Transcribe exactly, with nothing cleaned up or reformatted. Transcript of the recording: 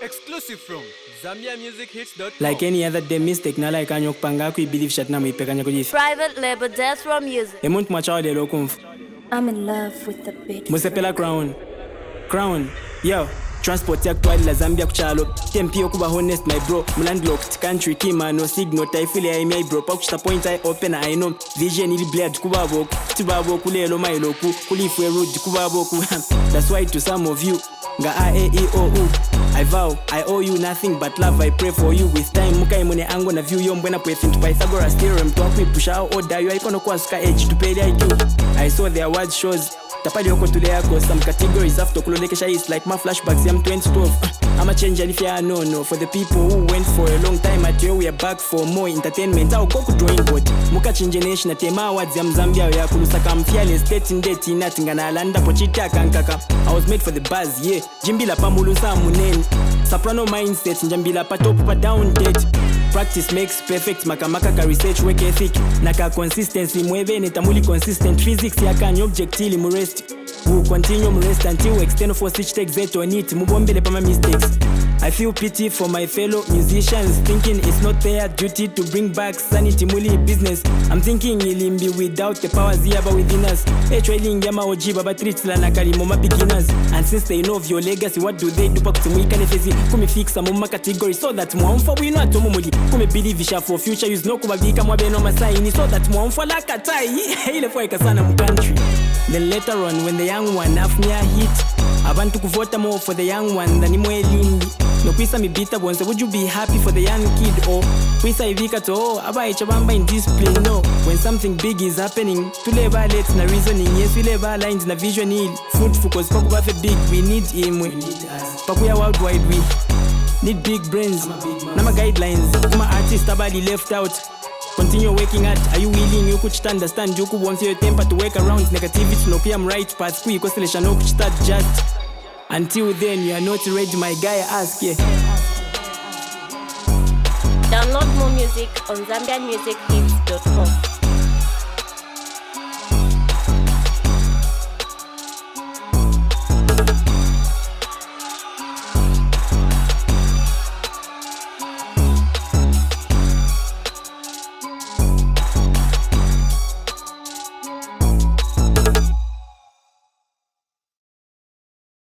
Exclusive from Zambia Music Hits dot com. Like any other day mistake na like anyok panga ku believe shat na mu ipekanya kujifi. Private label Death Row Music. Emuntu mwachawa de lokumfu. I'm in love with the big Musepela crown. Crown. Yo. Transport yaktwali la Zambia kuchalo. Tempi okuba honest my bro. Mulandlocked country kima no signal taifili ya imi bro. Pakushita point I open I know. Vision ili bled kubabo. Tibabo kulelo mailoku. Kulifwe rude kubabo ku. That's why to some of you. Nga A E I O U. I vow, I owe you nothing but love. I pray for you with time. Muka imone ango na view yo mbwena pwethin to Pythagoras theorem. Tuakwi pusha au oda yo ikono kwa suka edge to pay I do. I saw their award shows. Tapali yoko tule yako. Some categories after kulolekesha is like my flashbacks. I'm twenty twelve. I'm a change if ya no no. For the people who went for a long time at you, we are back for more entertainment. I'll go to drawing board. Muka change nation at tema awards yam Zambia ya kulusaka. I'm fearless, dating dating nothing and alanda pochita kankaka. I was made for the buzz, yeah. Jimbila pamulusa muneni. Soprano mindset, njambila pa top pa down date. Practice makes perfect, makamaka ka research work ethic. Naka consistency, mweve netamuli consistent. Physics ya kanyo object ili murest. We'll continue murest until external force which takes it on it. Mubombele pa my mistakes. I feel pity for my fellow musicians, thinking it's not their duty to bring back sanity muli business. I'm thinking ilimbi without the powers here within us. Echweling yama oji baba treats la nakali moma beginners. And since they know of your legacy, what do they do pa kutimuika nefezi? Kumi fix a moma category so that mwamfa we know atomumuli. Kumi believe isha for future use no kubabika mwabe no masaini so that mwamfa la katai. Ile fwa ikasana mu country. Then later on when the young one afnia hit, abantu kuvota more for the young one than imwe lindi. No kwisa mibita bonse, would you be happy for the young kid? Or kwisa ivika to oh, aba ichabamba in display. No, when something big is happening, tule ba late na reasoning. Yes, we leba lines na vision heal. Food focus, paku bafe big, we need him. We pakuya worldwide, we need big brains. Nama guidelines, kuma artist abali left out. Continue working at, are you willing? You could understand, you could want your temper to work around negativity. No P M right path, kui kostelesha no could start just. Until then, you are not ready, my guy. Ask yeah. Download more music on Zambian Music Hits dot com.